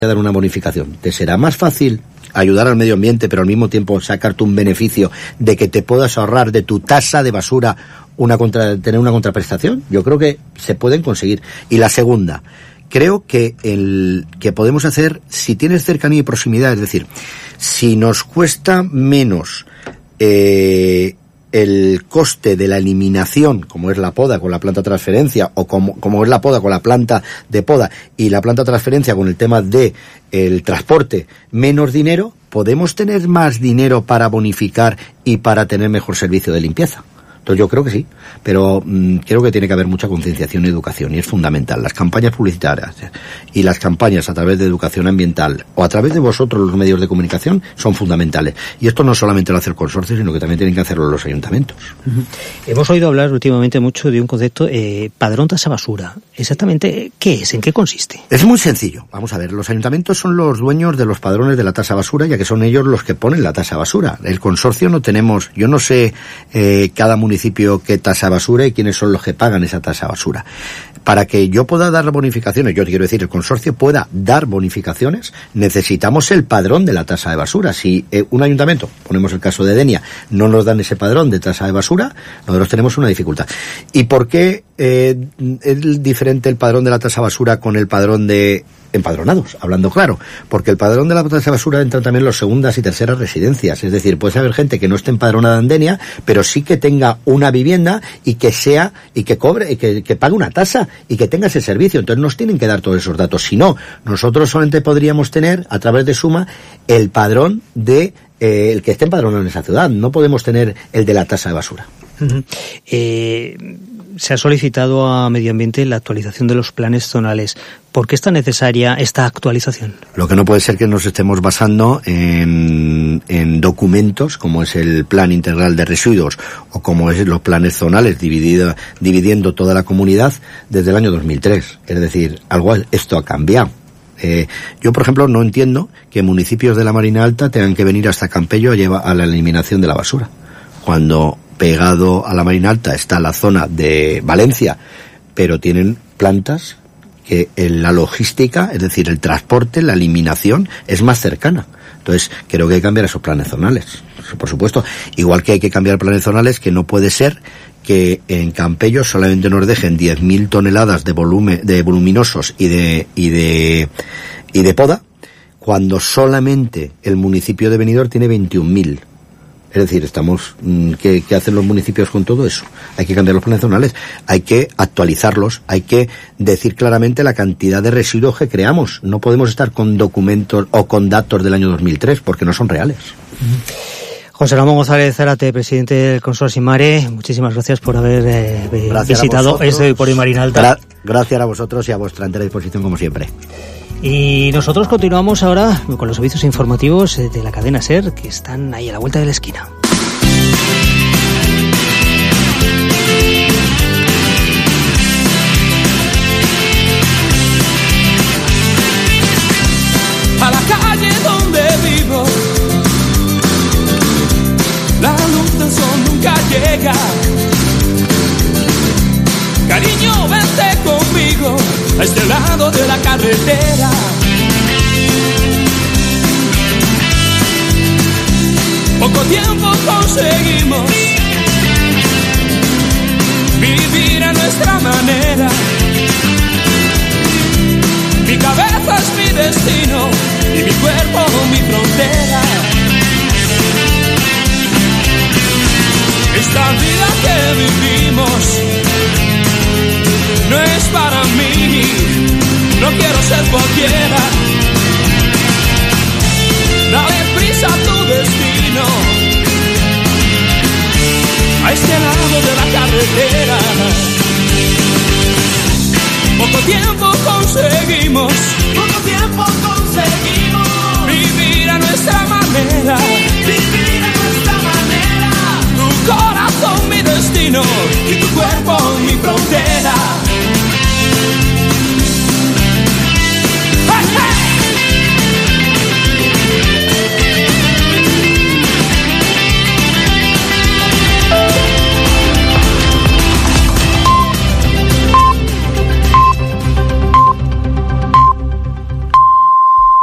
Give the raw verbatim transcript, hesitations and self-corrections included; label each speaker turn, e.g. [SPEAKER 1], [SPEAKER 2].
[SPEAKER 1] dar una bonificación. ¿Te será más fácil ayudar al medio ambiente, pero al mismo tiempo sacarte un beneficio de que te puedas ahorrar de tu tasa de basura una contra, tener una contraprestación? Yo creo que se pueden conseguir. Y la segunda, creo que el que podemos hacer, si tienes cercanía y proximidad, es decir, si nos cuesta menos eh, el coste de la eliminación, como es la poda con la planta de transferencia, o como, como es la poda con la planta de poda y la planta de transferencia con el tema de el transporte, menos dinero, podemos tener más dinero para bonificar y para tener mejor servicio de limpieza. Entonces yo creo que sí, pero mmm, creo que tiene que haber mucha concienciación y educación, y es fundamental. Las campañas publicitarias y las campañas a través de educación ambiental o a través de vosotros los medios de comunicación son fundamentales. Y esto no solamente lo hace el consorcio, sino que también tienen que hacerlo los ayuntamientos.
[SPEAKER 2] Uh-huh. Hemos oído hablar últimamente mucho de un concepto, eh, padrón tasa basura. Exactamente, ¿qué es? ¿En qué consiste?
[SPEAKER 1] Es muy sencillo. Vamos a ver, los ayuntamientos son los dueños de los padrones de la tasa basura, ya que son ellos los que ponen la tasa basura. El consorcio no tenemos, yo no sé eh, cada municipio municipio qué tasa basura y quiénes son los que pagan esa tasa basura. Para que yo pueda dar bonificaciones, yo quiero decir, el consorcio pueda dar bonificaciones, necesitamos el padrón de la tasa de basura. Si eh, un ayuntamiento, ponemos el caso de Denia, no nos dan ese padrón de tasa de basura, nosotros tenemos una dificultad. ¿Y por qué eh, es diferente el padrón de la tasa basura con el padrón de empadronados? Hablando claro, porque el padrón de la tasa de basura entran también los segundas y terceras residencias, es decir, puede haber gente que no esté empadronada en Denia, pero sí que tenga una vivienda y que sea, y que cobre, y que, que pague una tasa y que tenga ese servicio. Entonces nos tienen que dar todos esos datos. Si no, nosotros solamente podríamos tener, a través de Suma, el padrón de eh, el que esté empadronado en esa ciudad. No podemos tener el de la tasa de basura.
[SPEAKER 2] Uh-huh. Eh... Se ha solicitado a Medio Ambiente la actualización de los planes zonales. ¿Por qué es tan necesaria esta actualización?
[SPEAKER 1] Lo que no puede ser que nos estemos basando en, en documentos como es el Plan Integral de Residuos o como es los planes zonales dividido, dividiendo toda la comunidad desde el año dos mil tres. Es decir, algo esto ha cambiado. Eh, yo, por ejemplo, no entiendo que municipios de la Marina Alta tengan que venir hasta Campello a, llevar a la eliminación de la basura, cuando pegado a la Marina Alta está la zona de Valencia, pero tienen plantas que en la logística, es decir, el transporte, la eliminación, es más cercana. Entonces, creo que hay que cambiar esos planes zonales, por supuesto. Igual que hay que cambiar planes zonales, que no puede ser que en Campello solamente nos dejen diez mil toneladas de volumen, de voluminosos y de, y de, y de poda, cuando solamente el municipio de Benidorm tiene veintiún mil. Es decir, estamos, ¿qué, ¿qué hacen los municipios con todo eso? Hay que cambiar los planes zonales, hay que actualizarlos, hay que decir claramente la cantidad de residuos que creamos. No podemos estar con documentos o con datos del año dos mil tres porque no son reales.
[SPEAKER 2] José Ramón González Zárate, presidente del Consorcio Simare, muchísimas gracias por haber eh,
[SPEAKER 1] gracias
[SPEAKER 2] visitado este por Marina Alta.
[SPEAKER 1] Gra- gracias a vosotros y a vuestra entera disposición como siempre.
[SPEAKER 2] Y nosotros continuamos ahora con los servicios informativos de la cadena SER, que están ahí a la vuelta de la esquina.
[SPEAKER 3] A la calle donde vivo, la luz del sol nunca llega. Cariño, vente conmigo a este lado de la carretera. Poco tiempo conseguimos vivir a nuestra manera. Mi cabeza es mi destino y mi cuerpo mi frontera. Esta vida que vivimos no es para mí, no quiero ser cualquiera. Dale prisa a tu destino, a este lado de la carretera. Poco tiempo conseguimos, poco tiempo conseguimos vivir a nuestra manera, vivir a nuestra manera. Tu corazón mi destino.